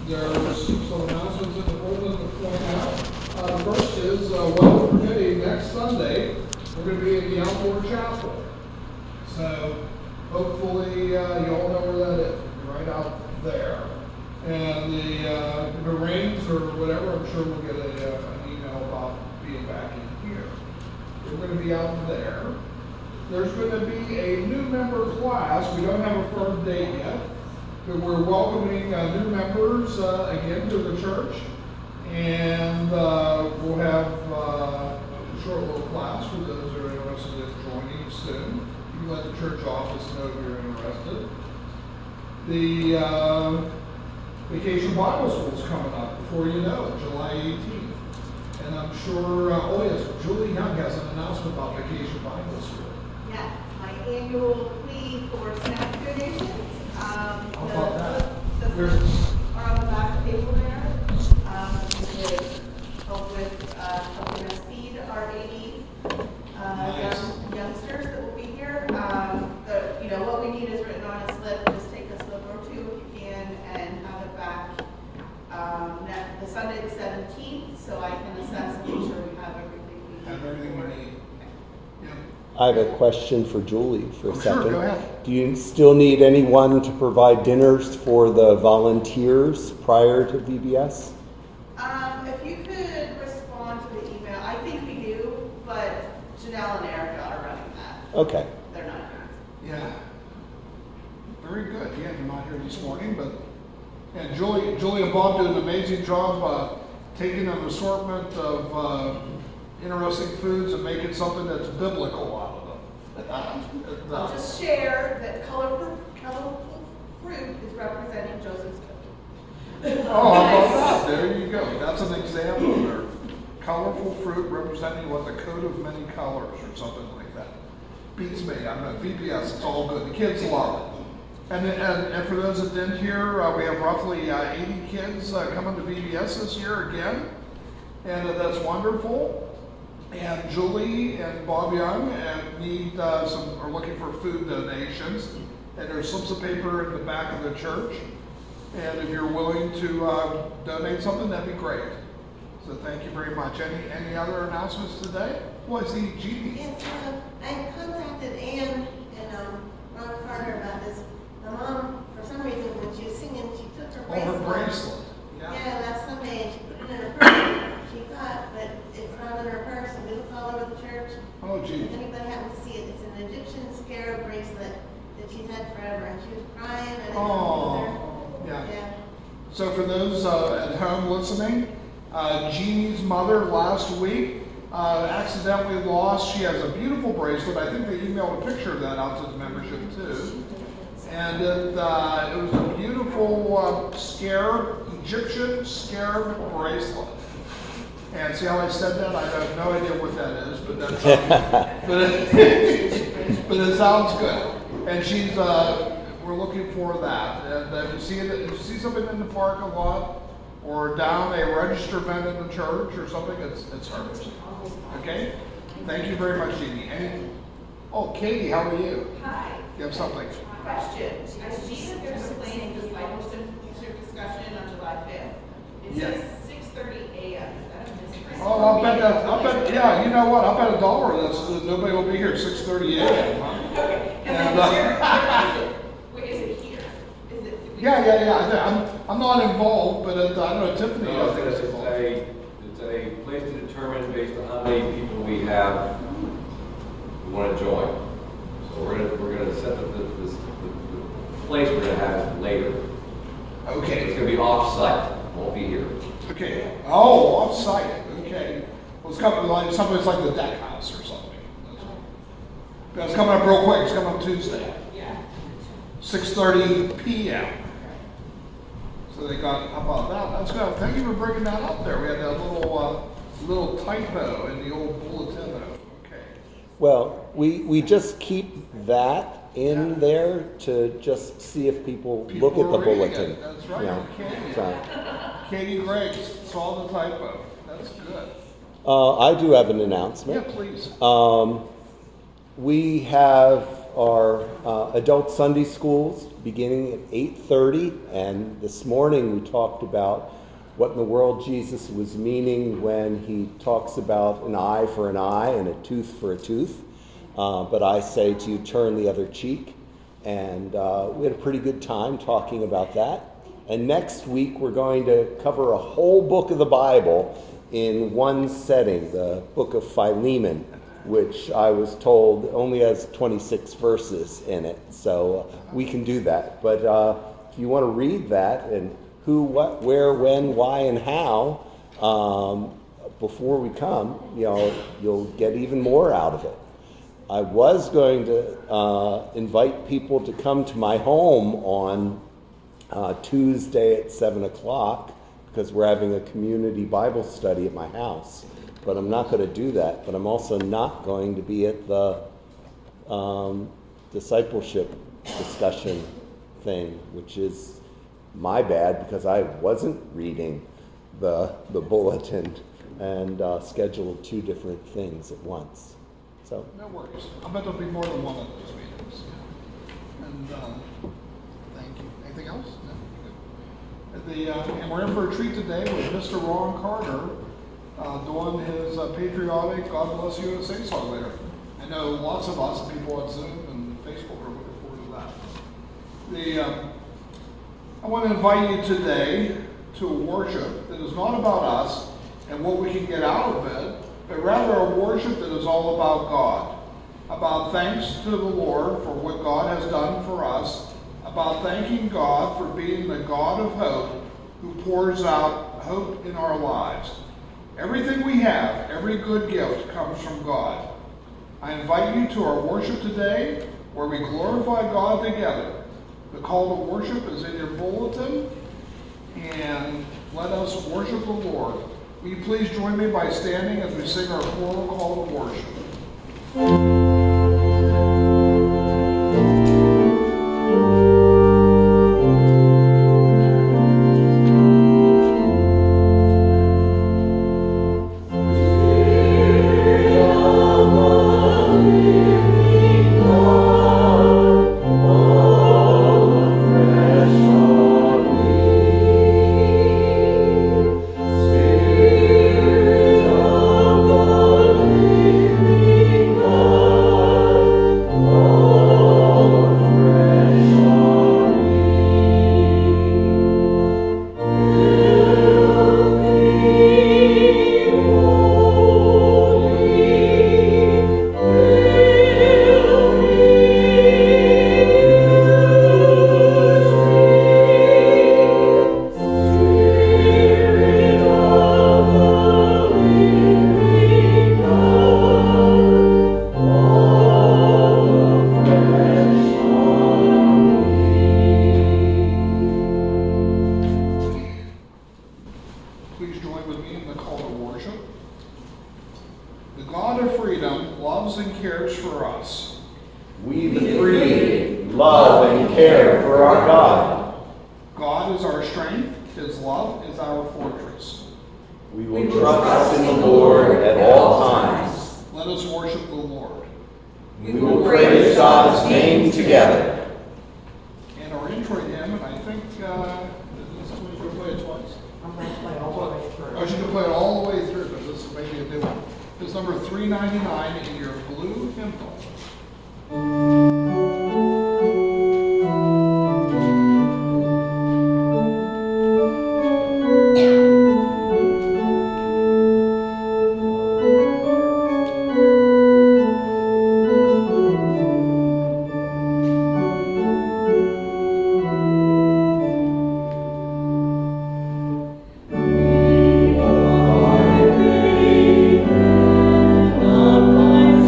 There's some announcements in the bulletin to point out. First is, weather permitting, next Sunday, we're going to be in the outdoor chapel. So hopefully you all know where that is, right out there. And if it rains or whatever, I'm sure we'll get an email about being back in here. We're going to be out there. There's going to be a new member class. We don't have a firm date yet, but we're welcoming new members again to the church. And we'll have a short little class for those who are interested in joining soon. You can let the church office know if you're interested. The Vacation Bible School is coming up before you know it, July 18th. And I'm sure, oh yes, Julie Young has an announcement about Vacation Bible School. Yes, my annual plea for snack donations. How about that? The are on the back table there. To help with helping us feed our 80 youngsters that will be here. What we need is written on a slip. Just take a slip or two if you can and have it back the Sunday the 17th so I can assess and make sure we have everything we need. Have everything we need. Yep. I have a question for Julie for a second. Sure, go ahead. Do you still need anyone to provide dinners for the volunteers prior to VBS? If you could respond to the email, I think we do, but Janelle and Erica are running that. Okay. They're not here. Yeah. Very good. Yeah, you're not here this morning, but and Julie and Bob did an amazing job taking an assortment of interesting foods and making something that's biblical out of them. I'll just share that colorful fruit is representing Joseph's cookie. Oh, how about that? There you go. That's an example there. Colorful fruit representing what, the coat of many colors or something like that. Beats me. I'm at VBS. It's all good. The kids love it. And for those that didn't hear, we have roughly 80 kids coming to VBS this year again. And that's wonderful. And Julie and Bob Young are looking for food donations. And there's slips of paper in the back of the church. And if you're willing to donate something, that'd be great. So thank you very much. Any other announcements today? Well, I see Jeannie. Yes, I contacted Ann and Ron Carter about this. My mom, for some reason, when she was singing, she took her bracelet. Oh, her bracelet. Yeah, last Sunday, and she put it in her purse. She thought, but it's not in her purse, and we looked all over the church. Oh, gee. If anybody happened to see it, it's an Egyptian scarab bracelet that she's had forever, and she was crying, and I didn't know her. Yeah. So for those at home listening, Jeannie's mother last week accidentally lost. She has a beautiful bracelet. I think they emailed a picture of that out to the membership too. And it was a beautiful Egyptian scarab bracelet. And see how I said that? I have no idea what that is, but that's but it sounds good. And she's we're looking for that. And if you see something in the parking lot or down a register vent in the church or something, it's hers. Okay? Thank you very much, Jeannie. Katie, how are you? Hi. You have something? Question. I see that there's a planning discipleship discussion on July 5th. It Yes. says 6:30 a.m. Is that a misprint? Oh, I'll bet, yeah, you know what? I'll bet $1 that nobody will be here at 6:30 a.m. Huh? Okay. Wait, is it here? Is it? Yeah. I'm not involved, but I don't know, Tiffany. No, I think is involved. it's a place to determine based on how many people we have who want to join. So we're gonna set up the place we're gonna have later. Okay. It's gonna be off-site. Won't be here. Okay. Oh, off-site. Okay. Well, it's coming like someplace like the deck house or something. That's coming up real quick. It's coming up Tuesday. Yeah. 6:30 p.m. So they got, how about that? That's good. Thank you for bringing that up there. We had that little typo in the old bulletin. Okay. Well, we just keep that in there to just see if people look at the are reading bulletin. it. That's right. Yeah. So, Katie Griggs saw the typo. That's good. I do have an announcement. Yeah, please. We have our adult Sunday schools beginning at 8:30, and this morning we talked about what in the world Jesus was meaning when he talks about an eye for an eye and a tooth for a tooth. But I say to you, turn the other cheek. And we had a pretty good time talking about that. And next week we're going to cover a whole book of the Bible in one setting, the book of Philemon, which I was told only has 26 verses in it. So we can do that. But if you want to read that and who, what, where, when, why, and how, before we come, you'll get even more out of it. I was going to invite people to come to my home on Tuesday at 7 o'clock because we're having a community Bible study at my house. But I'm not going to do that. But I'm also not going to be at the discipleship discussion thing, which is my bad because I wasn't reading the bulletin and scheduled two different things at once. So No worries. I bet there'll be more than one of those meetings. And thank you. Anything else? No? Good. And we're in for a treat today with Mr. Ron Carter doing his patriotic God Bless USA song later. I know lots of us, people on Zoom and Facebook, are looking forward to that. I want to invite you today to a worship that is not about us and what we can get out of it, but rather a worship that is all about God, about thanks to the Lord for what God has done for us, about thanking God for being the God of hope who pours out hope in our lives. Everything we have, every good gift comes from God. I invite you to our worship today where we glorify God together. The call to worship is in your bulletin, and let us worship the Lord. Will you please join me by standing as we sing our choral call to worship? My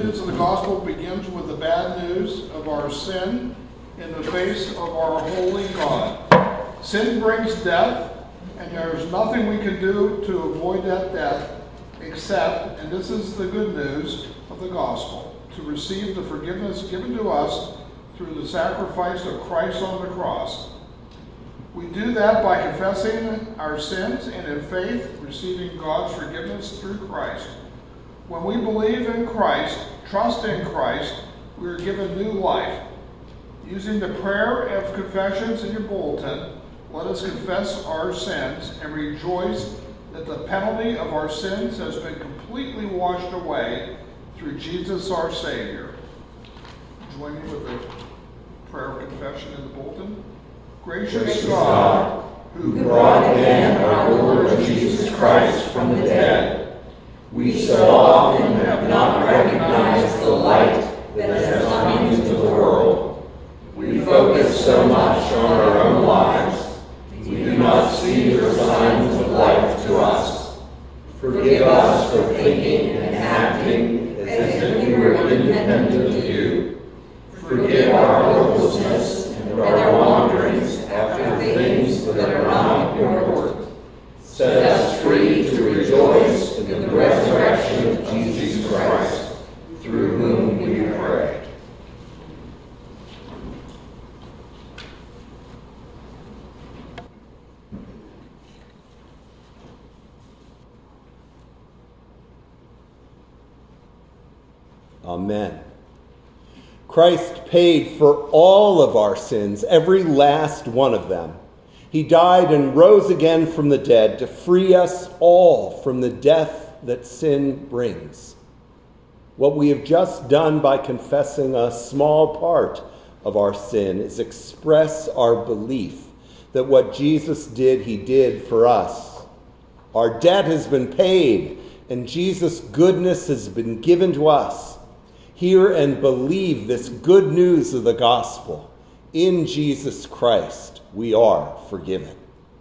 news of the gospel begins with the bad news of our sin in the face of our holy God. Sin brings death, and there's nothing we can do to avoid that death except, and this is the good news of the gospel, to receive the forgiveness given to us through the sacrifice of Christ on the cross. We do that by confessing our sins and in faith receiving God's forgiveness through Christ. When we believe in Christ, trust in Christ, we are given new life. Using the prayer of confessions in your bulletin, let us confess our sins and rejoice that the penalty of our sins has been completely washed away through Jesus our Savior. Join me with the prayer of confession in the bulletin. Gracious God, who brought again our Lord Jesus Christ from the dead, we so often have not recognized the light that has come into the world. We focus so much on our own lives, we do not see the signs of life to us. Forgive us for thinking and acting as if we were independent of you. Forgive our hopelessness and our wanderings after things that are not your work. Set us free to rejoice in the resurrection of Jesus Christ, through whom we pray. Amen. Christ paid for all of our sins, every last one of them. He died and rose again from the dead to free us all from the death that sin brings. What we have just done by confessing a small part of our sin is express our belief that what Jesus did, he did for us. Our debt has been paid, and Jesus' goodness has been given to us. Hear and believe this good news of the gospel. In Jesus Christ, we are forgiven.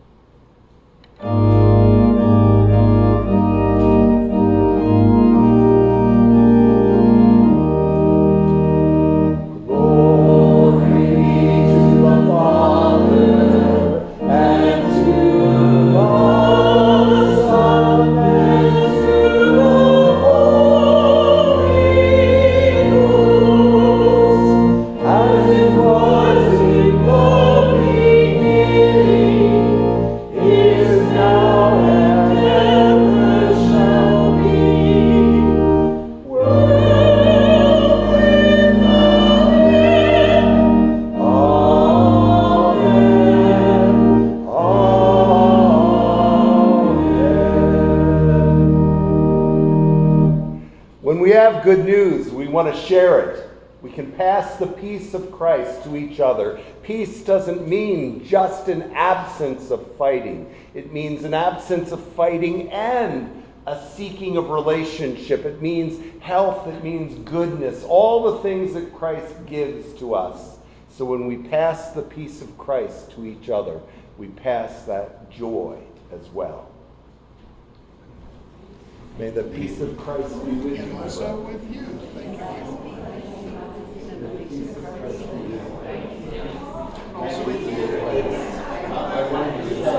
Good news, we want to share it. We can pass the peace of Christ to each other. Peace doesn't mean just an absence of fighting. It means an absence of fighting and a seeking of relationship. It means health. It means goodness. All the things that Christ gives to us. So when we pass the peace of Christ to each other, we pass that joy as well. May the peace of Christ be with you. And also with you. Thank you. The peace of Christ be with you. Also with you. I want to say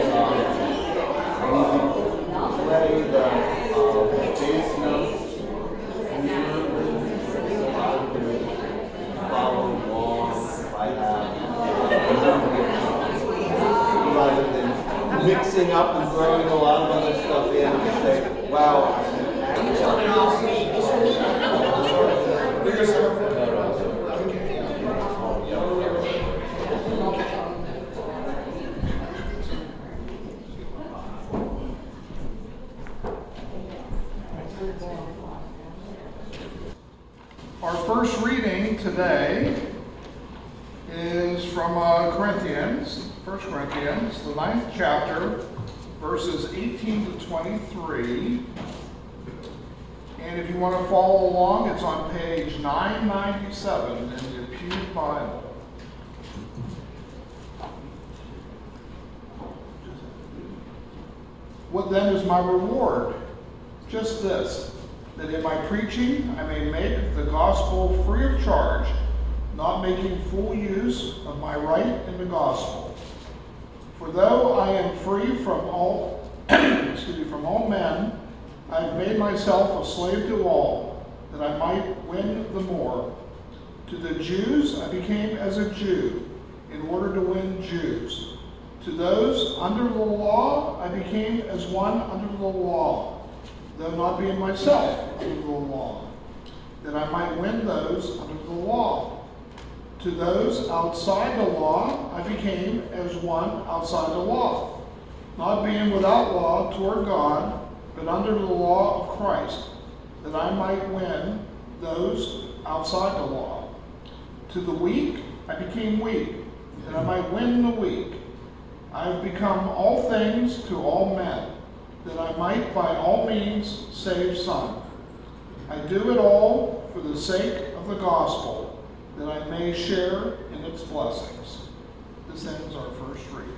play the bass notes so I can follow along if I have. Rather than mixing up and throwing a lot of other stuff in and say, wow. Our first reading today is from Corinthians, 1 Corinthians, the 9th chapter, verses 18 to 23. And if you want to follow along, it's on page 997 in the Pew Bible. What then is my reward? Just this, that in my preaching I may make the gospel free of charge, not making full use of my right in the gospel. For though I am free from all, from all men, I have made myself a slave to all, that I might win the more. To the Jews I became as a Jew, in order to win Jews. To those under the law I became as one under the law, though not being myself under the law, that I might win those under the law. To those outside the law I became as one outside the law, not being without law toward God, but under the law of Christ, that I might win those outside the law. To the weak I became weak, that I might win the weak. I have become all things to all men, that I might by all means save some. I do it all for the sake of the gospel, that I may share in its blessings. This ends our first reading.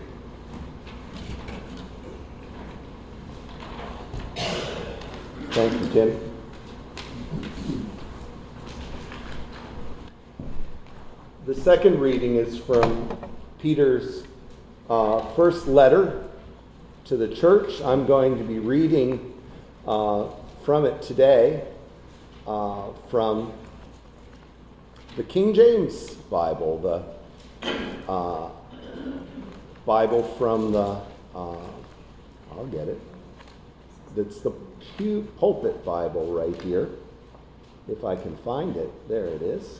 Thank you, Tim. The second reading is from Peter's first letter to the church. I'm going to be reading from it today, from the King James Bible, the Bible from the, I'll get it. It's the pulpit Bible right here, if I can find it. There it is.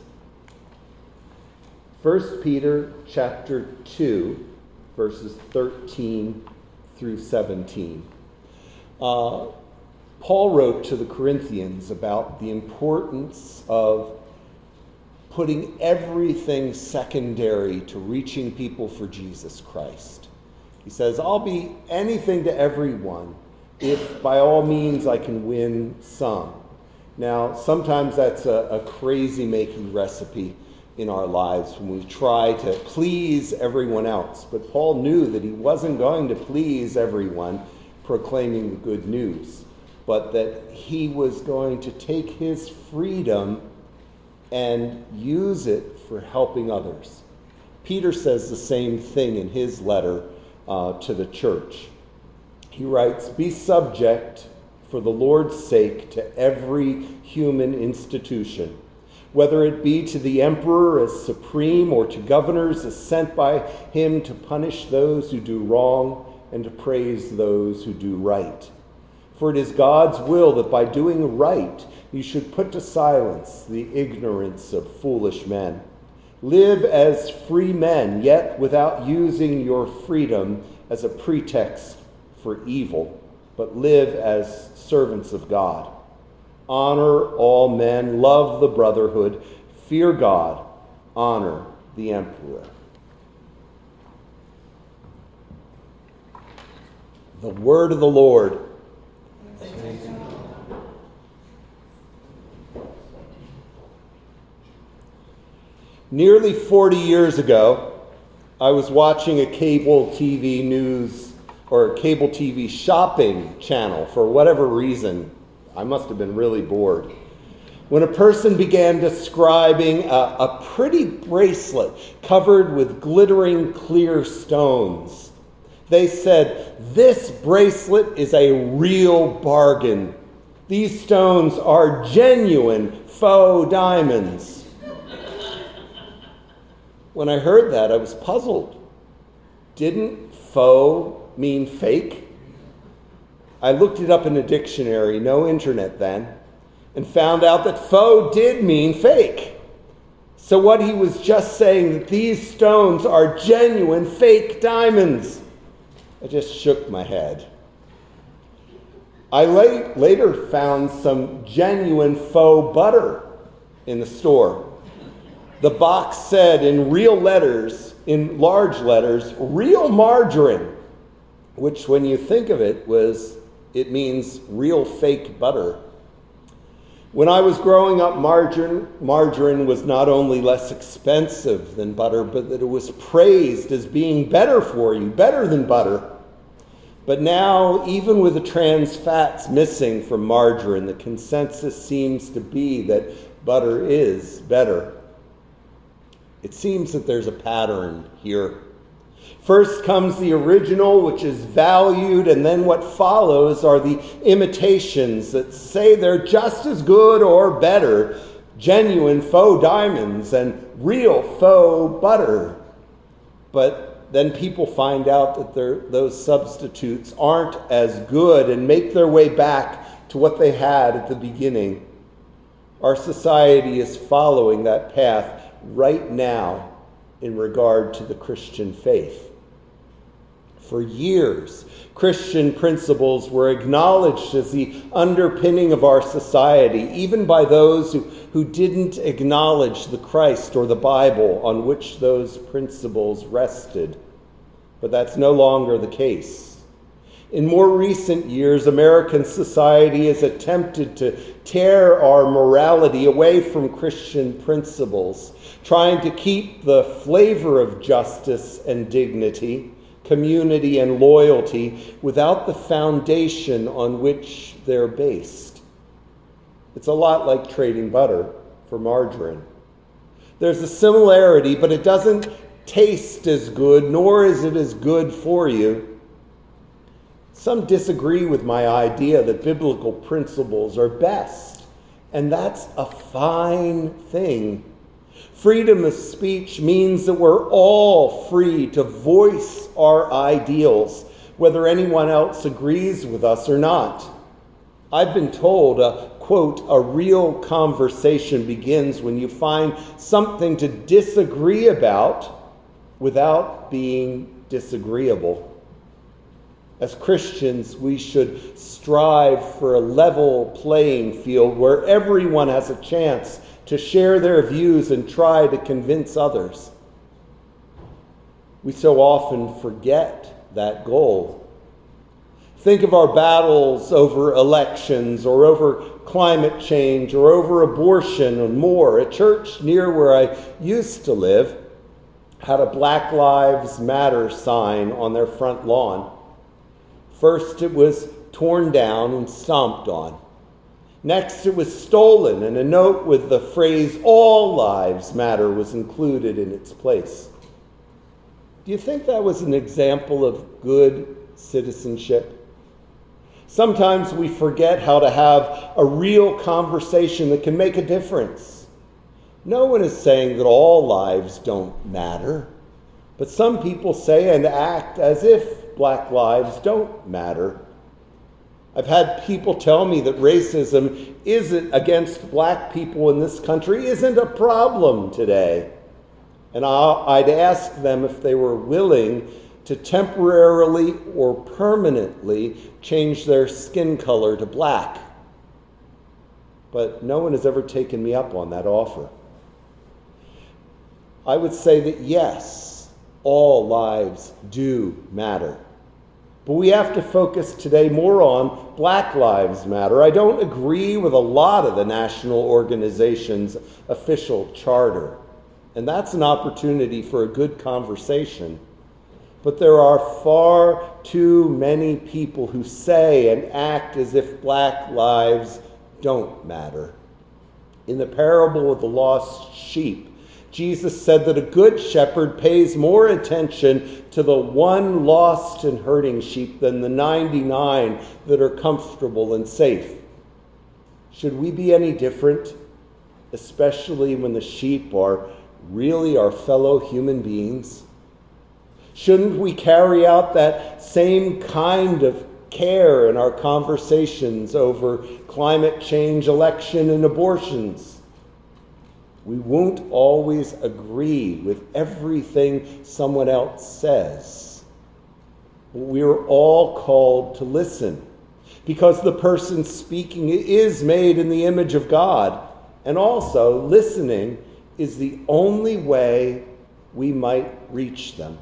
1 Peter chapter 2, verses 13 through 17. Paul wrote to the Corinthians about the importance of putting everything secondary to reaching people for Jesus Christ. He says, I'll be anything to everyone if by all means I can win some. Now, sometimes that's a crazy-making recipe in our lives when we try to please everyone else. But Paul knew that he wasn't going to please everyone proclaiming the good news, but that he was going to take his freedom and use it for helping others. Peter says the same thing in his letter to the church. He writes, "Be subject for the Lord's sake to every human institution, whether it be to the emperor as supreme or to governors as sent by him to punish those who do wrong and to praise those who do right. For it is God's will that by doing right you should put to silence the ignorance of foolish men. Live as free men, yet without using your freedom as a pretext for evil, but live as servants of God. Honor all men, love the brotherhood, fear God, honor the emperor." The word of the Lord. Nearly 40 years ago, I was watching a cable TV news or a cable TV shopping channel for whatever reason. I must have been really bored, when a person began describing a pretty bracelet covered with glittering clear stones. They said, "This bracelet is a real bargain. These stones are genuine faux diamonds." When I heard that, I was puzzled. Didn't faux mean fake? I looked it up in a dictionary, no internet then, and found out that faux did mean fake. So what he was just saying, that these stones are genuine fake diamonds. I just shook my head. I later found some genuine faux butter in the store. The box said in real letters, in large letters, "real margarine," which when you think of it, it means real fake butter. When I was growing up, margarine was not only less expensive than butter, but that it was praised as being better for you, better than butter. But now, even with the trans fats missing from margarine, the consensus seems to be that butter is better. It seems that there's a pattern here. First comes the original, which is valued, and then what follows are the imitations that say they're just as good or better, genuine faux diamonds and real faux butter. But then people find out that those substitutes aren't as good and make their way back to what they had at the beginning. Our society is following that path right now in regard to the Christian faith. For years, Christian principles were acknowledged as the underpinning of our society, even by those who didn't acknowledge the Christ or the Bible on which those principles rested. But that's no longer the case. In more recent years, American society has attempted to tear our morality away from Christian principles, trying to keep the flavor of justice and dignity, community and loyalty without the foundation on which they're based. It's a lot like trading butter for margarine. There's a similarity, but it doesn't taste as good, nor is it as good for you. Some disagree with my idea that biblical principles are best, and that's a fine thing. Freedom of speech means that we're all free to voice our ideals, whether anyone else agrees with us or not. I've been told, quote, a real conversation begins when you find something to disagree about without being disagreeable. As Christians, we should strive for a level playing field where everyone has a chance to share their views and try to convince others. We so often forget that goal. Think of our battles over elections or over climate change or over abortion and more. A church near where I used to live had a Black Lives Matter sign on their front lawn. First, it was torn down and stomped on. Next, it was stolen, and a note with the phrase, "All lives matter," was included in its place. Do you think that was an example of good citizenship? Sometimes we forget how to have a real conversation that can make a difference. No one is saying that all lives don't matter, but some people say and act as if black lives don't matter. I've had people tell me that racism isn't against black people in this country isn't a problem today. And I'd ask them if they were willing to temporarily or permanently change their skin color to black. But no one has ever taken me up on that offer. I would say that yes, all lives do matter. But we have to focus today more on Black Lives Matter. I don't agree with a lot of the national organization's official charter, and that's an opportunity for a good conversation. But there are far too many people who say and act as if black lives don't matter. In the parable of the lost sheep, Jesus said that a good shepherd pays more attention to the one lost and hurting sheep than the 99 that are comfortable and safe. Should we be any different, especially when the sheep are really our fellow human beings? Shouldn't we carry out that same kind of care in our conversations over climate change, election, and abortions? We won't always agree with everything someone else says. We are all called to listen because the person speaking is made in the image of God. And also, listening is the only way we might reach them.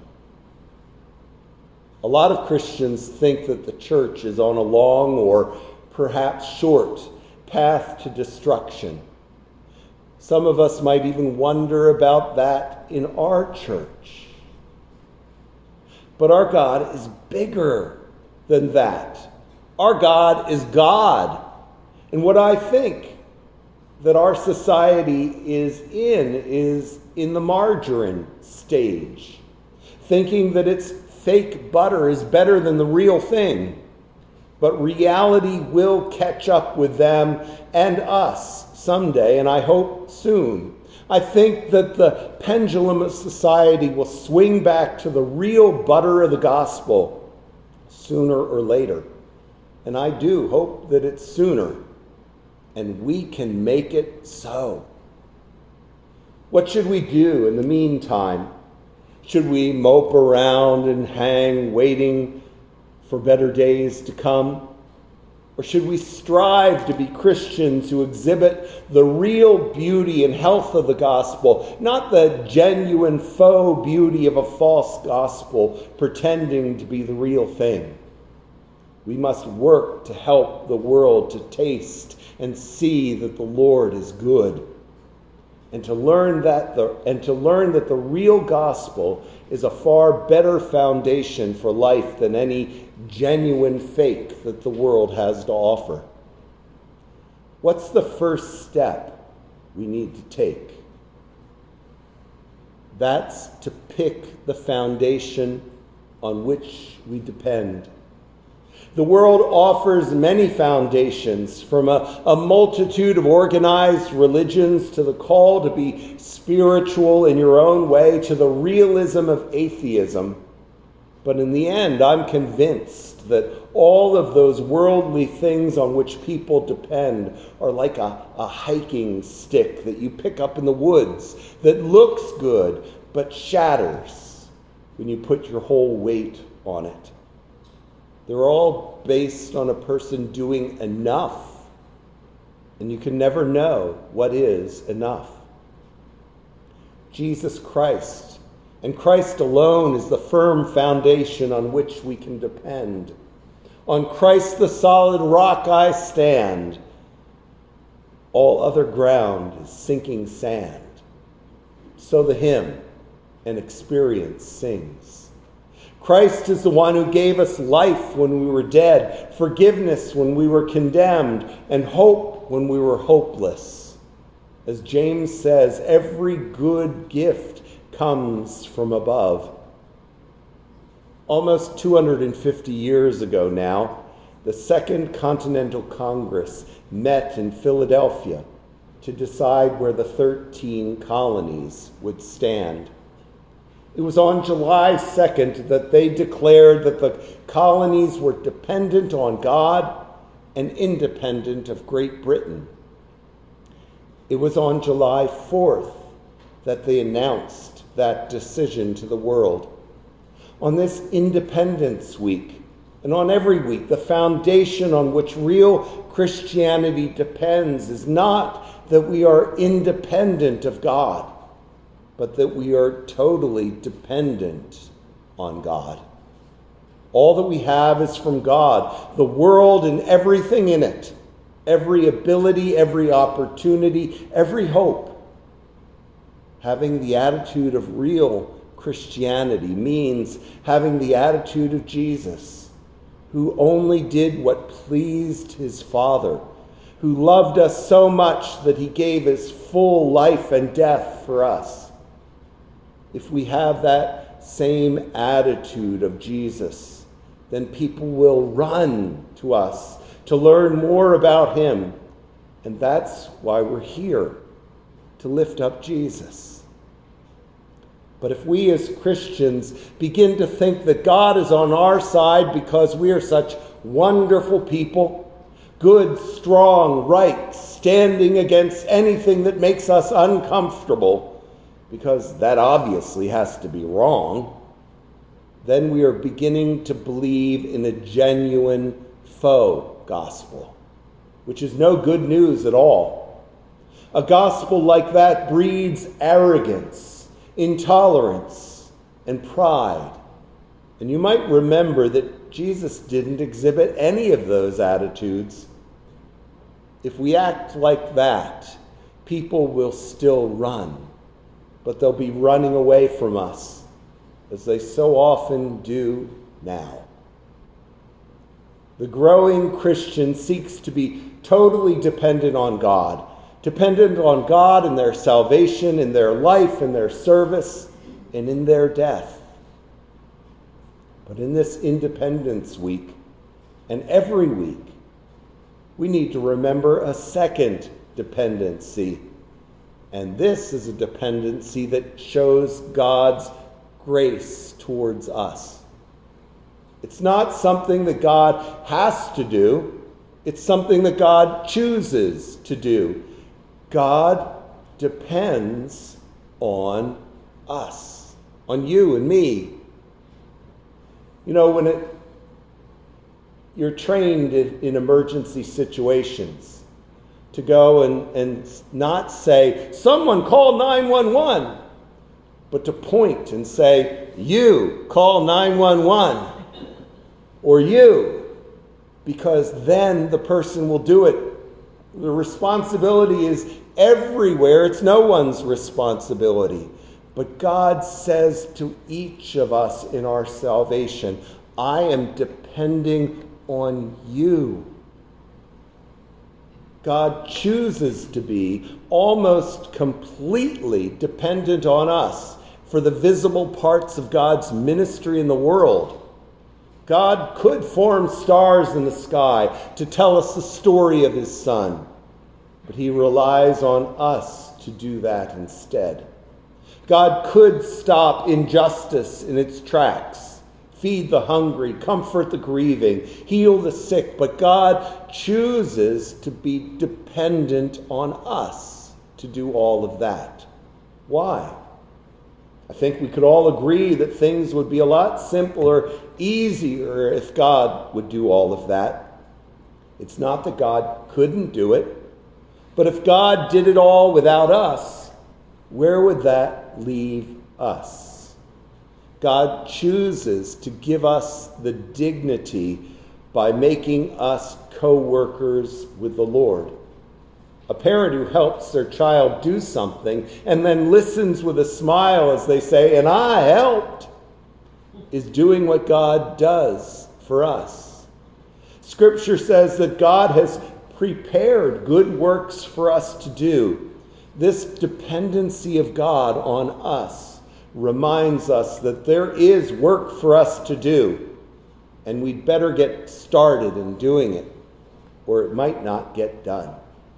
A lot of Christians think that the church is on a long or perhaps short path to destruction. Some of us might even wonder about that in our church. But our God is bigger than that. Our God is God. And what I think that our society is in the margarine stage, thinking that its fake butter is better than the real thing. But reality will catch up with them and us someday, and I hope soon. I think that the pendulum of society will swing back to the real butter of the gospel sooner or later. And I do hope that it's sooner, and we can make it so. What should we do in the meantime? Should we mope around and hang, waiting for better days to come? Or should we strive to be Christians who exhibit the real beauty and health of the gospel, not the genuine faux beauty of a false gospel pretending to be the real thing? We must work to help the world to taste and see that the Lord is good, and to learn that the real gospel is a far better foundation for life than any genuine fake that the world has to offer. What's the first step we need to take? That's to pick the foundation on which we depend. The world offers many foundations, from a multitude of organized religions to the call to be spiritual in your own way to the realism of atheism. But in the end, I'm convinced that all of those worldly things on which people depend are like a hiking stick that you pick up in the woods that looks good but shatters when you put your whole weight on it. They're all based on a person doing enough, and you can never know what is enough. Jesus Christ, and Christ alone, is the firm foundation on which we can depend. On Christ the solid rock I stand. All other ground is sinking sand. So the hymn and experience sings. Christ is the one who gave us life when we were dead, forgiveness when we were condemned, and hope when we were hopeless. As James says, every good gift comes from above. Almost 250 years ago now, the Second Continental Congress met in Philadelphia to decide where the 13 colonies would stand. It was on July 2nd that they declared that the colonies were dependent on God and independent of Great Britain. It was on July 4th that they announced that decision to the world. On this Independence Week, and on every week, the foundation on which real Christianity depends is not that we are independent of God, but that we are totally dependent on God. All that we have is from God, the world and everything in it, every ability, every opportunity, every hope. Having the attitude of real Christianity means having the attitude of Jesus, who only did what pleased his Father, who loved us so much that he gave his full life and death for us. If we have that same attitude of Jesus, then people will run to us to learn more about him. And that's why we're here, to lift up Jesus. But if we as Christians begin to think that God is on our side because we are such wonderful people, good, strong, right, standing against anything that makes us uncomfortable, because that obviously has to be wrong, then we are beginning to believe in a genuine faux gospel, which is no good news at all. A gospel like that breeds arrogance, intolerance, and pride. And you might remember that Jesus didn't exhibit any of those attitudes. If we act like that, people will still run, but they'll be running away from us, as they so often do now. The growing Christian seeks to be totally dependent on God in their salvation, in their life, in their service, and in their death. But in this Independence Week, and every week, we need to remember a second dependency. And this is a dependency that shows God's grace towards us. It's not something that God has to do. It's something that God chooses to do. God depends on us, on you and me. You know, when you're trained in emergency situations to go and not say, someone call 911, but to point and say, you call 911, or you, because then the person will do it. The responsibility is everywhere. It's no one's responsibility. But God says to each of us in our salvation, I am depending on you. God chooses to be almost completely dependent on us for the visible parts of God's ministry in the world. God could form stars in the sky to tell us the story of his Son, but he relies on us to do that instead. God could stop injustice in its tracks, feed the hungry, comfort the grieving, heal the sick, but God chooses to be dependent on us to do all of that. Why? I think we could all agree that things would be a lot simpler, easier if God would do all of that. It's not that God couldn't do it, but if God did it all without us, where would that leave us? God chooses to give us the dignity by making us co-workers with the Lord. A parent who helps their child do something and then listens with a smile as they say, and I helped, is doing what God does for us. Scripture says that God has prepared good works for us to do. This dependency of God on us reminds us that there is work for us to do, and we'd better get started in doing it, or it might not get done.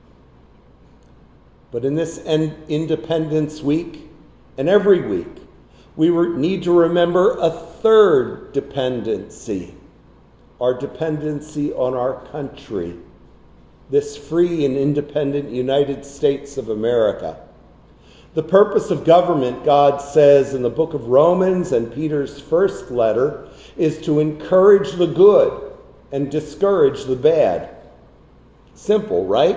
But in this Independence Week, and every week, we need to remember a third dependency, our dependency on our country, this free and independent United States of America. The purpose of government, God says in the book of Romans and Peter's first letter, is to encourage the good and discourage the bad. Simple, right?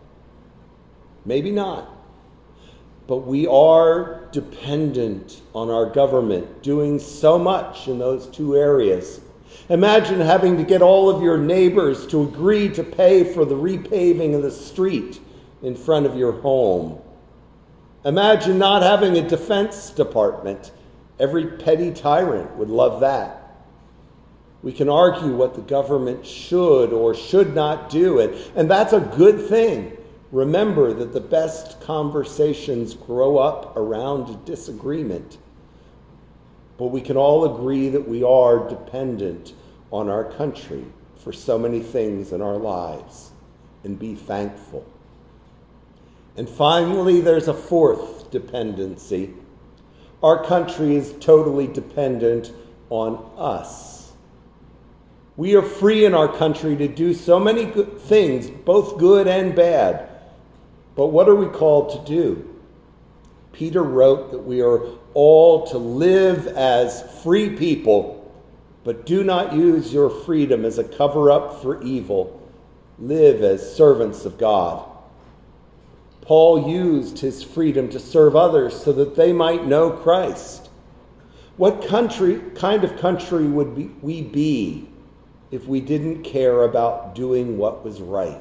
Maybe not. But we are dependent on our government doing so much in those two areas. Imagine having to get all of your neighbors to agree to pay for the repaving of the street in front of your home. Imagine not having a defense department. Every petty tyrant would love that. We can argue what the government should or should not do, and that's a good thing. Remember that the best conversations grow up around a disagreement. But we can all agree that we are dependent on our country for so many things in our lives, and be thankful. And finally, there's a fourth dependency. Our country is totally dependent on us. We are free in our country to do so many good things, both good and bad. But what are we called to do? Peter wrote that we are all to live as free people, but do not use your freedom as a cover-up for evil. Live as servants of God. Paul used his freedom to serve others so that they might know Christ. What kind of country would we be if we didn't care about doing what was right?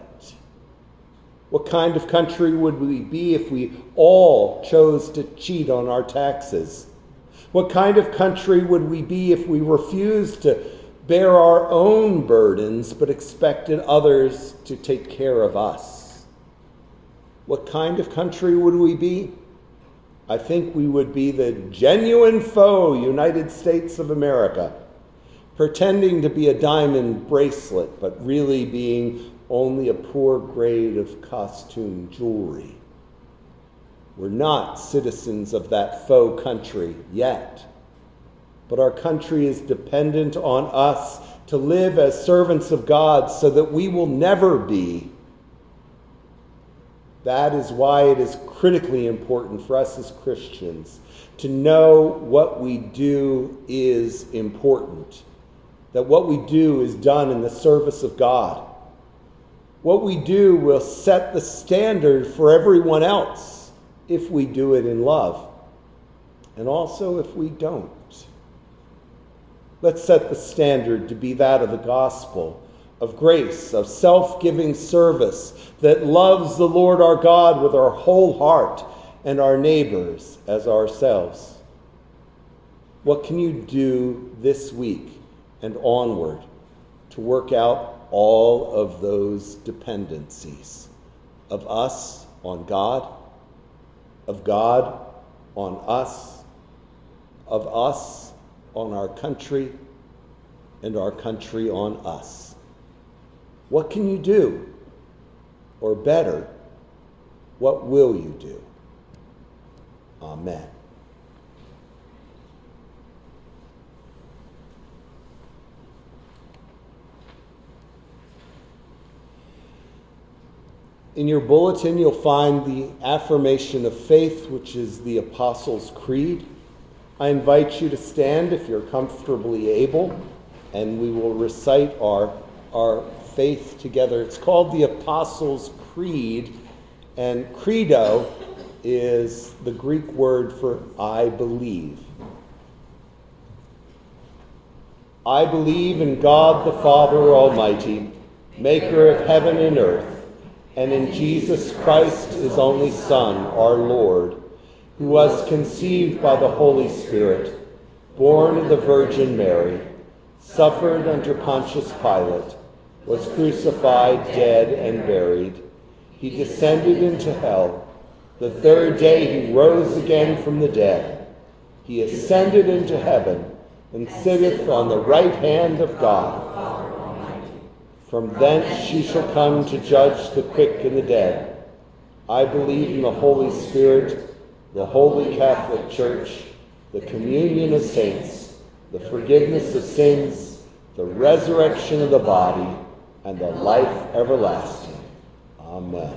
What kind of country would we be if we all chose to cheat on our taxes? What kind of country would we be if we refused to bear our own burdens, but expected others to take care of us. What kind of country would we be? I think we would be the genuine foe United States of America, pretending to be a diamond bracelet, but really being only a poor grade of costume jewelry. We're not citizens of that faux country yet, but our country is dependent on us to live as servants of God so that we will never be. That is why it is critically important for us as Christians to know what we do is important, that what we do is done in the service of God. What we do will set the standard for everyone else if we do it in love, and also if we don't. Let's set the standard to be that of the gospel, of grace, of self-giving service that loves the Lord our God with our whole heart and our neighbors as ourselves. What can you do this week and onward to work out all of those dependencies of us on God, of God on us, of us on our country, and our country on us? What can you do? Or better, what will you do? Amen. In your bulletin, you'll find the affirmation of faith, which is the Apostles' Creed. I invite you to stand if you're comfortably able, and we will recite our faith together. It's called the Apostles' Creed, and credo is the Greek word for I believe. I believe in God the Father Almighty, maker of heaven and earth, and in Jesus Christ, his only Son, our Lord, who was conceived by the Holy Spirit, born of the Virgin Mary, suffered under Pontius Pilate, was crucified, dead, and buried. He descended into hell. The third day he rose again from the dead. He ascended into heaven and sitteth on the right hand of God. From thence he shall come to judge the quick and the dead. I believe in the Holy Spirit, the Holy Catholic Church, the communion of saints, the forgiveness of sins, the resurrection of the body, and the life everlasting. Amen.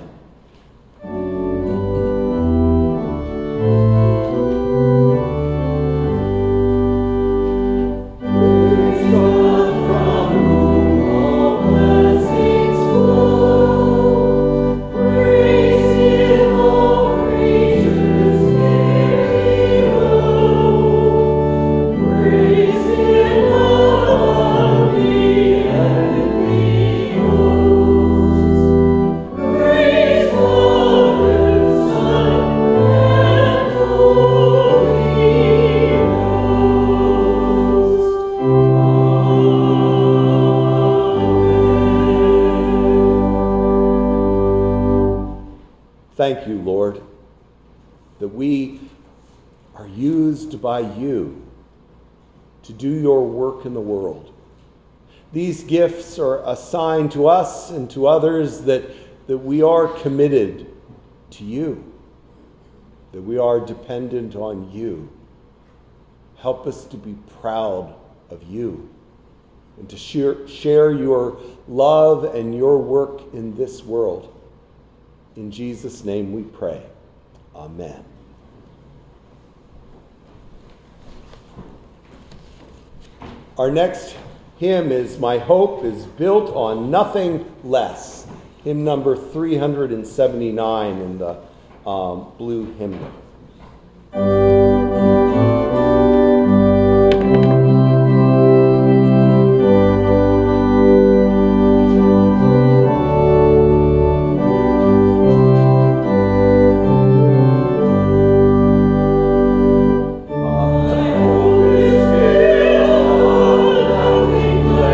Thank you, Lord, that we are used by you to do your work in the world. These gifts are a sign to us and to others that we are committed to you, that we are dependent on you. Help us to be proud of you and to share your love and your work in this world. In Jesus' name we pray. Amen. Our next hymn is My Hope is Built on Nothing Less. Hymn number 379 in the blue hymnal. My hope is built on nothing less.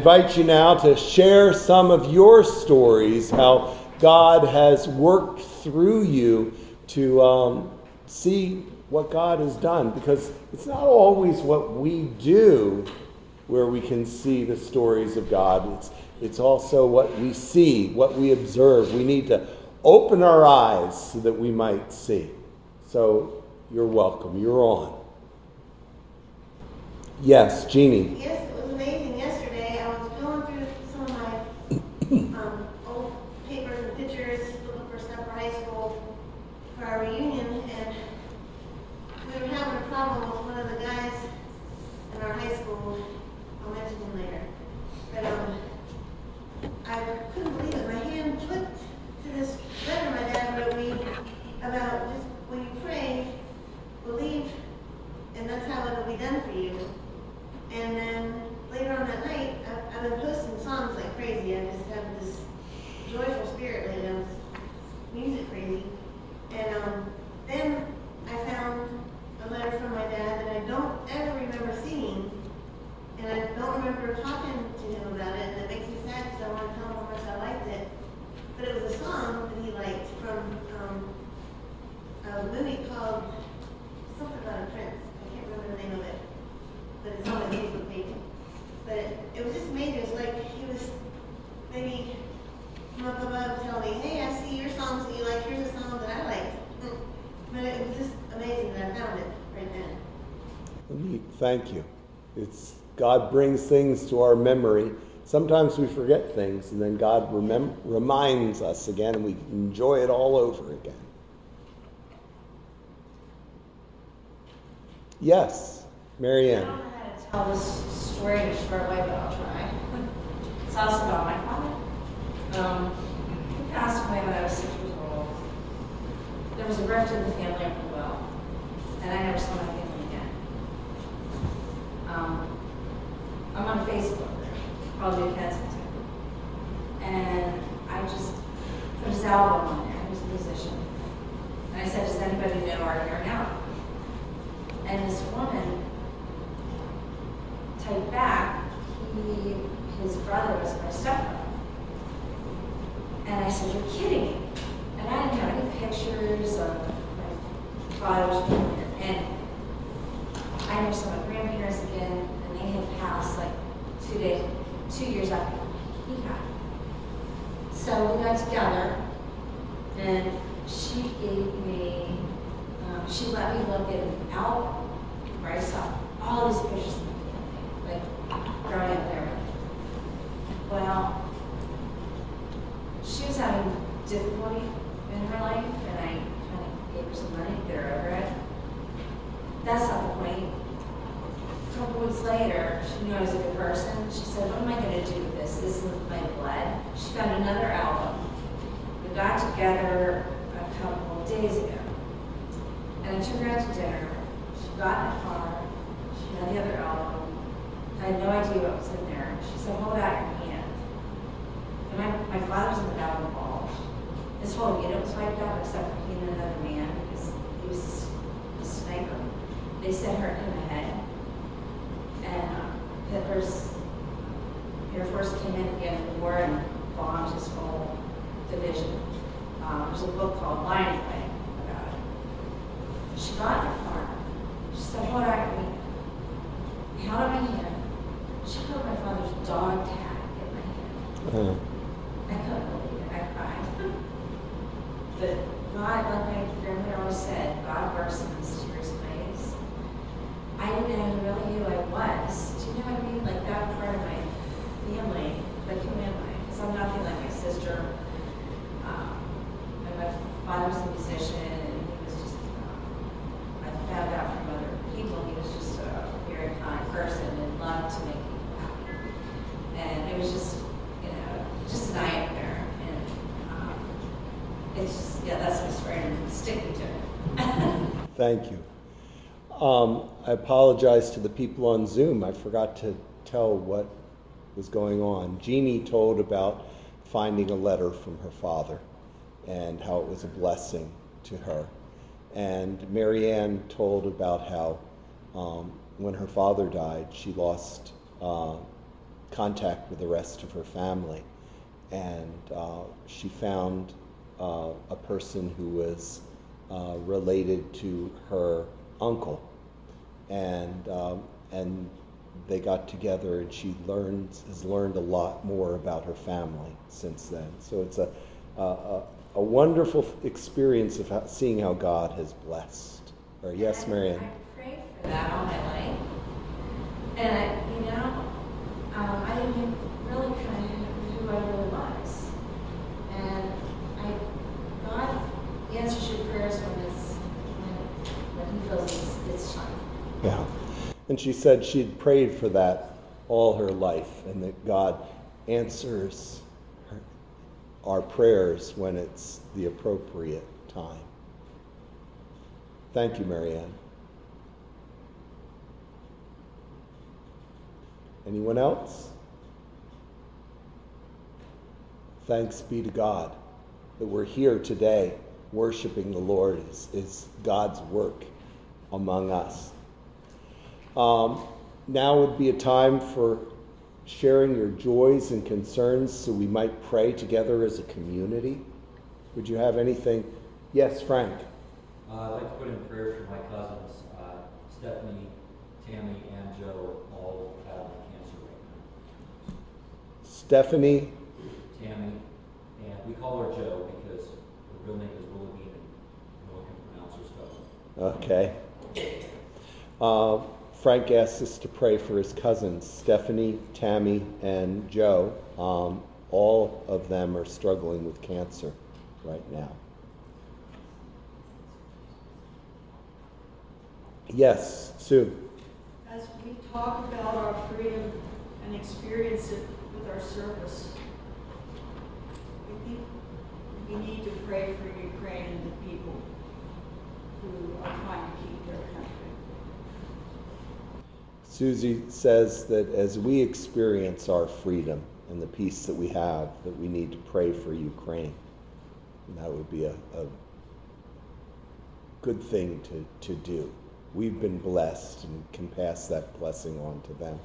invite you now to share some of your stories, how God has worked through you to see what God has done, because it's not always what we do where we can see the stories of God. It's also what we see, what we observe. We need to open our eyes so that we might see. So you're welcome. You're on. Yes, Jeannie. Yes, it was amazing. Yesterday, I was going through some of my old papers and pictures, looking for stuff for high school for our reunion, and we were having a problem with one of the guys in our high school. I'll mention him later. But I couldn't believe it. My hand flipped to this letter my dad wrote me about just when you pray, believe, and that's how it'll be done for you. And then later on that night, I've been posting songs like crazy. I just have this joyful spirit lately. I'm music crazy. And then I found a letter from my dad that I don't ever remember seeing. And I don't remember talking to him about it. And it makes me sad because I want to tell him how much I liked it. But it was a song that he liked from a movie called something about a prince. I can't remember the name of it. But it's on the Facebook page. But it was just amazing. It was like he was maybe from up above telling me, hey, I see your songs that you like. Here's a song that I liked. But it was just amazing that I found it right then. Thank you. God brings things to our memory. Sometimes we forget things, and then God reminds us again, and we enjoy it all over again. Yes, Marianne. I don't know how to tell this story in a short way, but I'll try. It's also about my father. He passed away when I was 6 years old. There was a rift in the family after the will, and I never saw my family again. I'm on a Facebook group called New Kensington, and I just put his album on there. He was a musician. And I said, does anybody know our Aaron Allen? And this woman typed back, his brother was my stepbrother. And I said, you're kidding me. And I didn't have any pictures of my father's family. And I never saw my grandparents again, and they had passed like 2 years after he had. So we got together, and she gave me, she let me look at an album where I saw all these pictures of my family, like growing up there. Well, she was having difficulty in her life, and I kind of gave her some money to get her over it. That's not the point. A couple weeks later, she knew I was a good person. She said, what am I going to do with this? This is my blood. She found another album. We got together a couple of days ago. And I took her out to dinner. She got in the car. She had the other album. I had no idea what was in there. She said, hold out your hand. And my father's in the back involved. His whole unit was wiped out except for he and another man because he was a sniper. They sent her in the head. And Hitler's Air Force came in at the end of the war and bombed his whole division. There's a book called Lion Play about it. She got in the car. She said, hold on to me. He held out my hand. She put my father's dog tag in my hand. I couldn't believe it. I cried. But God, like my grandmother always said, God works in mysterious ways. I didn't know really who I was. Do you know what I mean? Like that part of my family, like who am I? Because I'm nothing like my sister. And my father's a musician, and he was just, I found out from other people, he was just a very kind person and loved to make people happy. And it was just, just an eye-opener. And it's just, that's my story, and I'm sticking to it. Thank you. I apologize to the people on Zoom. I forgot to tell what was going on. Jeannie told about finding a letter from her father and how it was a blessing to her. And Marianne told about how when her father died, she lost contact with the rest of her family. And she found a person who was related to her uncle. And they got together, and she has learned a lot more about her family since then. So it's a wonderful experience of seeing how God has blessed. Or yes, Marianne. I prayed for that all my life, and I didn't really kind of who I really was. And God answers your prayers when He feels it's time. Yeah. And she said she'd prayed for that all her life, and that God answers our prayers when it's the appropriate time. Thank you, Marianne. Anyone else? Thanks be to God that we're here today worshiping the Lord is God's work among us. Now would be a time for sharing your joys and concerns so we might pray together as a community. Would you have anything? Yes, Frank. I'd like to put in prayer for my cousins, Stephanie, Tammy, and Joe, all battling cancer right now. Stephanie. Tammy, and we call her Joe because her real name is Wilhelmina, and no one can pronounce her spelling. Okay. Frank asked us to pray for his cousins, Stephanie, Tammy, and Joe. All of them are struggling with cancer right now. Yes, Sue. As we talk about our freedom and experience it with our service, I think we need to pray for Ukraine and the people who are trying to keep their country. Susie says that as we experience our freedom and the peace that we have, that we need to pray for Ukraine. And that would be a good thing to do. We've been blessed and can pass that blessing on to them.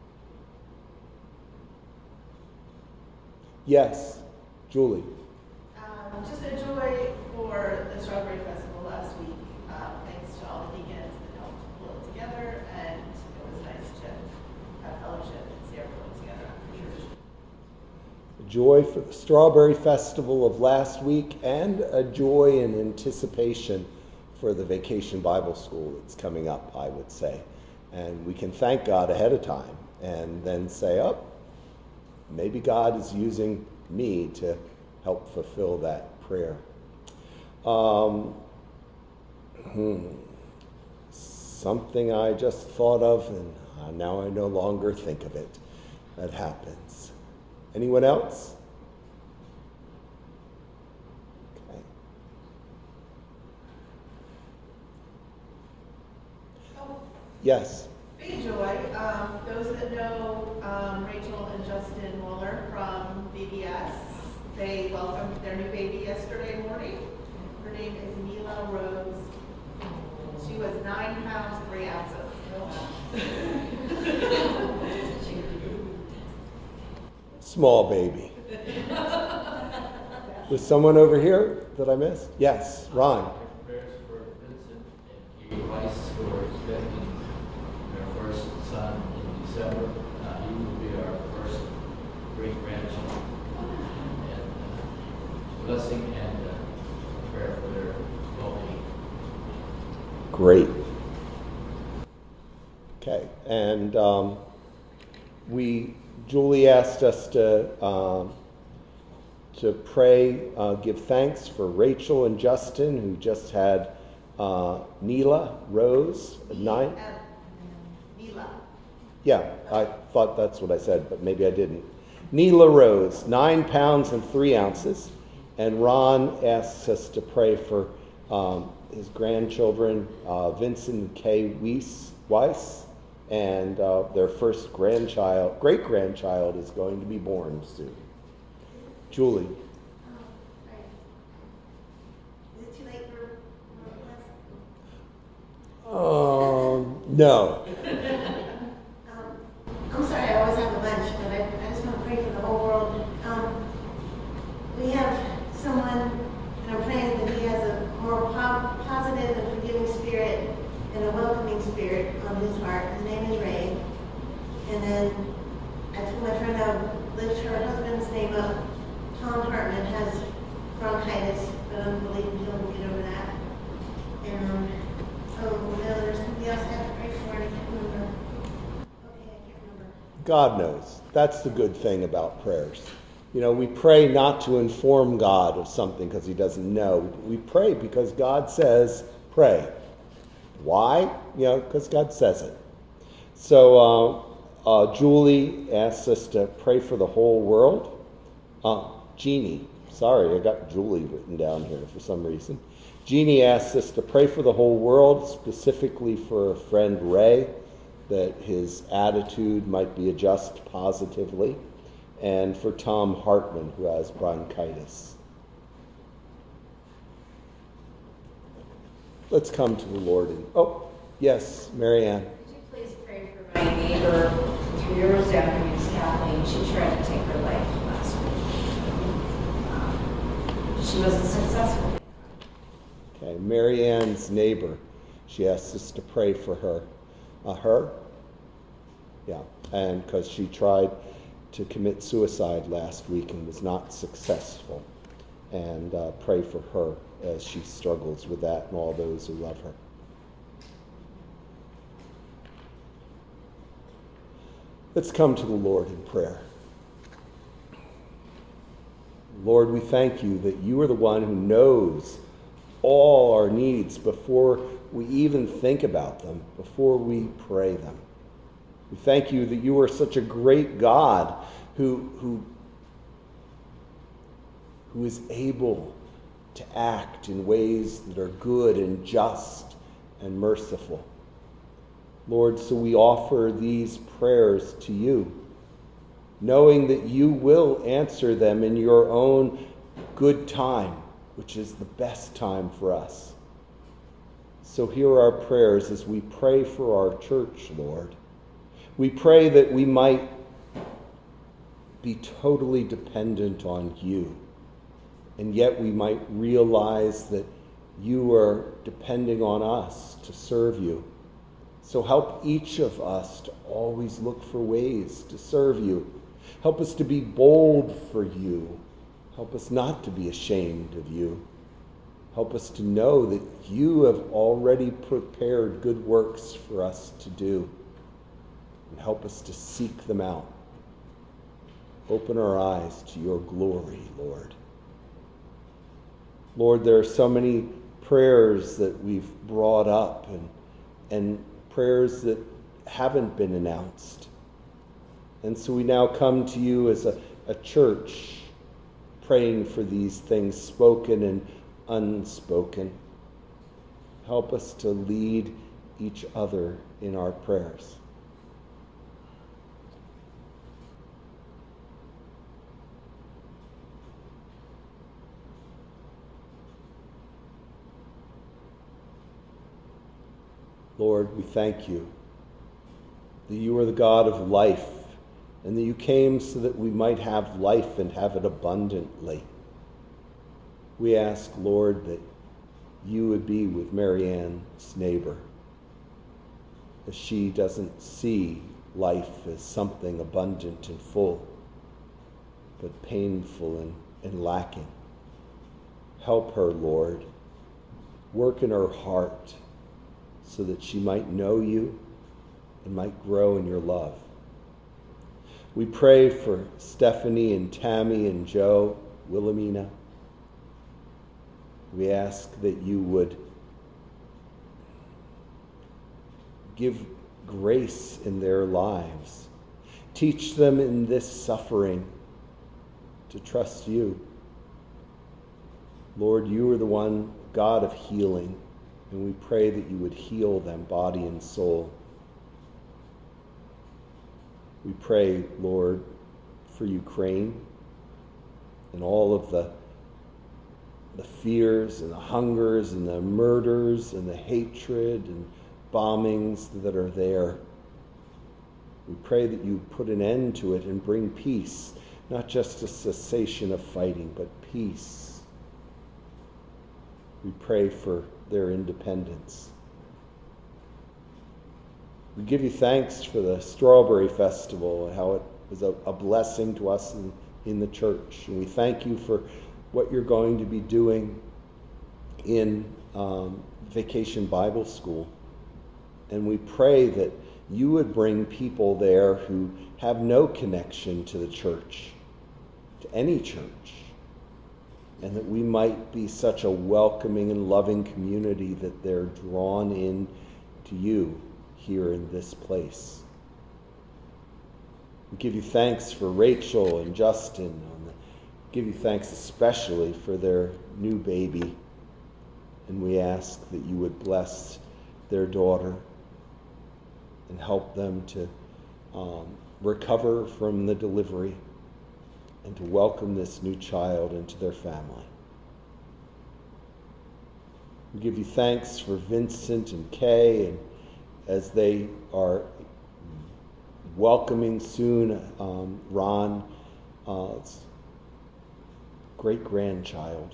Yes, Julie. Just a joy for the Strawberry Festival last week. Thanks to all the deacons that helped pull it together, and it was nice to have fellowship and see everyone together after church. A joy for the Strawberry Festival of last week, and a joy in anticipation for the Vacation Bible School that's coming up, I would say. And we can thank God ahead of time and then say, oh, maybe God is using me to help fulfill that prayer. Something I just thought of, and now I no longer think of it. That happens. Anyone else? Okay. Yes. Big joy. Those that know Rachel and Justin Mueller from VBS, they welcomed their new baby yesterday morning. Her name is Mila Rose. She was 9 pounds, 3 ounces. Small baby. Was someone over here that I missed? Yes, Ron. Prayers for Vincent and Katie Weiss, who are expecting their first son in December. He will be our first great-grandchild. And blessing and prayer for their well-being. Great. Okay, and Julie asked us to pray, give thanks for Rachel and Justin, who just had Neela Rose, 9. Mila. Yeah, I thought that's what I said, but maybe I didn't. Neela Rose, 9 pounds and 3 ounces. And Ron asks us to pray for his grandchildren, Vincent and Kay Weiss, and their first great-grandchild is going to be born soon. Julie. Right. Is it too late for No. I'm sorry, I always have a lunch, but I Spirit on his heart. His name is Ray. And then I told my friend I would lift her husband's name up. Tom Hartman has bronchitis, but I'm believing he'll get over that. And there's somebody else I have to pray for, and I can't remember. Okay, I can't remember. God knows. That's the good thing about prayers. You know, we pray not to inform God of something because he doesn't know. We pray because God says, pray. Why? You know, because God says it. So Julie asks us to pray for the whole world. Jeannie, sorry, I got Julie written down here for some reason. Jeannie asks us to pray for the whole world, specifically for a friend Ray, that his attitude might be adjusted positively, and for Tom Hartman, who has bronchitis. Let's come to the Lord. Yes, Marianne. Could you please pray for my neighbor 2 years after me, Miss Kathleen? She tried to take her life last week. She wasn't successful. Okay, Marianne's neighbor. She asked us to pray for her. Her? Yeah, and because she tried to commit suicide last week and was not successful. And pray for her as she struggles with that and all those who love her. Let's come to the Lord in prayer. Lord, we thank you that you are the one who knows all our needs before we even think about them, before we pray them. We thank you that you are such a great God who is able to act in ways that are good and just and merciful. Lord, so we offer these prayers to you, knowing that you will answer them in your own good time, which is the best time for us. So hear our prayers as we pray for our church, Lord. We pray that we might be totally dependent on you, and yet we might realize that you are depending on us to serve you. So help each of us to always look for ways to serve you. Help us to be bold for you. Help us not to be ashamed of you. Help us to know that you have already prepared good works for us to do. And help us to seek them out. Open our eyes to your glory, Lord. Lord, there are so many prayers that we've brought up and prayers that haven't been announced. And so we now come to you as a church praying for these things spoken and unspoken. Help us to lead each other in our prayers. Lord, we thank you that you are the God of life and that you came so that we might have life and have it abundantly. We ask, Lord, that you would be with Marianne's neighbor as she doesn't see life as something abundant and full, but painful and lacking. Help her, Lord. Work in her heart so that she might know you and might grow in your love. We pray for Stephanie and Tammy and Joe, Wilhelmina. We ask that you would give grace in their lives. Teach them in this suffering to trust you. Lord, you are the one God of healing, and we pray that you would heal them, body and soul. We pray, Lord, for Ukraine and all of the fears and the hungers and the murders and the hatred and bombings that are there. We pray that you put an end to it and bring peace, not just a cessation of fighting, but peace. We pray for their independence. We give you thanks for the Strawberry Festival and how it was a blessing to us in the church. And we thank you for what you're going to be doing in Vacation Bible School. And we pray that you would bring people there who have no connection to the church, to any church, and that we might be such a welcoming and loving community that they're drawn in to you here in this place. We give you thanks for Rachel and Justin. Give you thanks especially for their new baby. And we ask that you would bless their daughter and help them to recover from the delivery and to welcome this new child into their family. We give you thanks for Vincent and Kay, and as they are welcoming soon Ron's great-grandchild.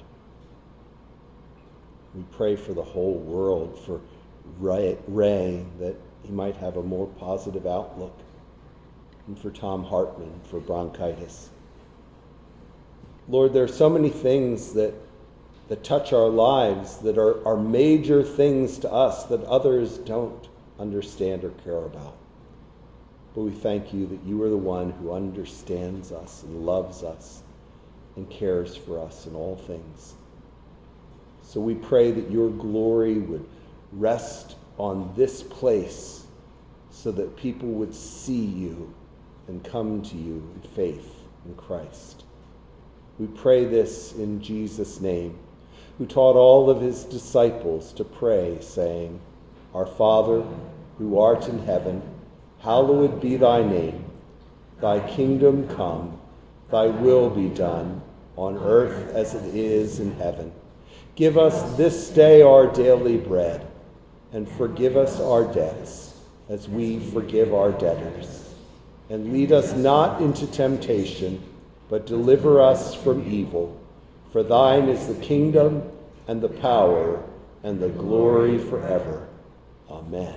We pray for the whole world, for Ray, that he might have a more positive outlook, and for Tom Hartman for bronchitis. Lord, there are so many things that touch our lives that are major things to us that others don't understand or care about. But we thank you that you are the one who understands us and loves us and cares for us in all things. So we pray that your glory would rest on this place so that people would see you and come to you in faith in Christ. We pray this in Jesus' name, who taught all of his disciples to pray, saying, Our Father, who art in heaven, hallowed be thy name. Thy kingdom come, thy will be done, on earth as it is in heaven. Give us this day our daily bread, and forgive us our debts, as we forgive our debtors. And lead us not into temptation, but deliver us from evil. For thine is the kingdom, and the power, and the glory forever. Amen.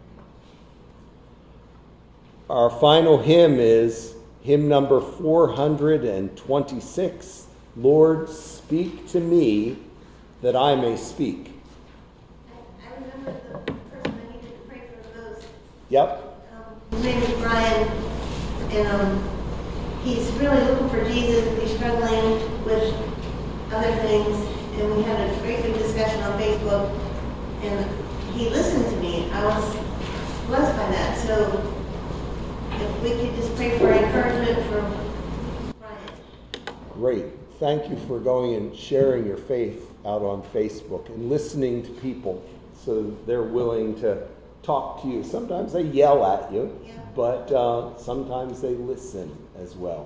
Our final hymn is hymn number 426, Lord, speak to me that I may speak. I remember the person I needed to pray for those. Yep. His name is Brian, and he's really looking for Jesus. He's struggling with other things, and we had a great big discussion on Facebook, and he listened to me. I was blessed by that. So if we could just pray for encouragement for Brian. Great. Thank you for going and sharing your faith out on Facebook and listening to people so they're willing to talk to you. Sometimes they yell at you, but sometimes they listen as well.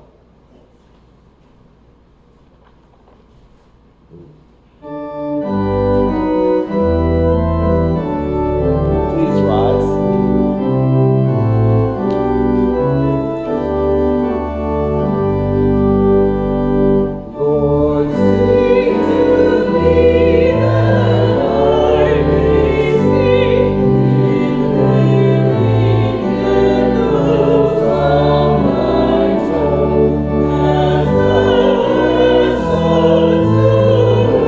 Please rise. Lord, speak to me that I may speak. Let those on my tongue as thou hast sought to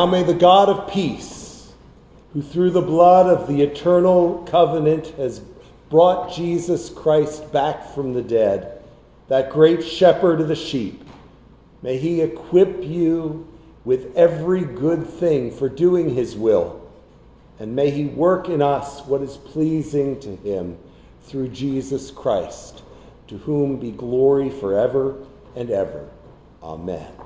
Now may the God of peace, who through the blood of the eternal covenant has brought Jesus Christ back from the dead, that great shepherd of the sheep, may he equip you with every good thing for doing his will, and may he work in us what is pleasing to him through Jesus Christ, to whom be glory forever and ever. Amen.